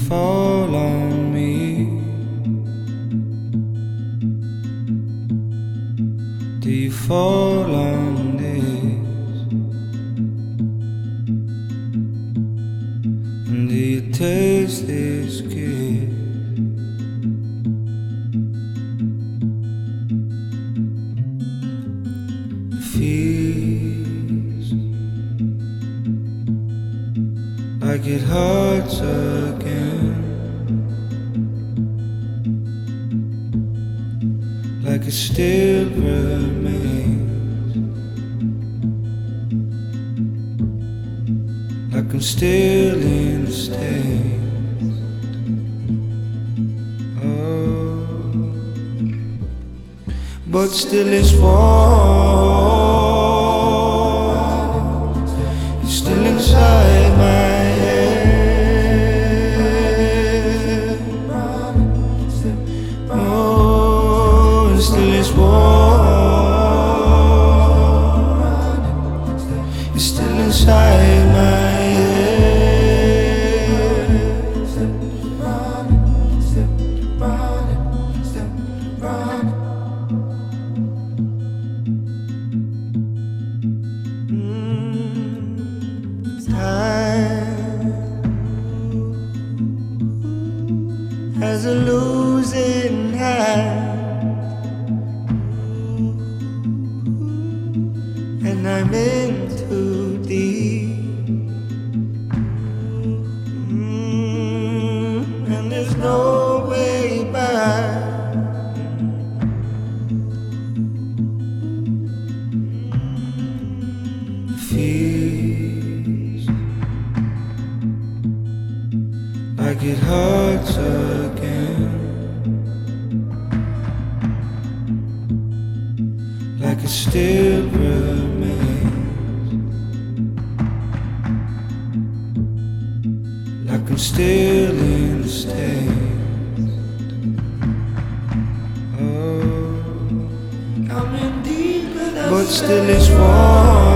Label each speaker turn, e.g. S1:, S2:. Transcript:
S1: fall on me? Do you fall on this? And do you taste this kiss? It feels like it hurts again, like it still remains, like I'm still in the stains. Oh, but still it's warm, it's still inside my head. Oh, and still it's warm, it's still inside my head. Time has a losing hand, and I'm in too deep. And there's no way back. Feels like it hurts again, like it still remains, like I'm still in the stains. Oh, but still it's warm,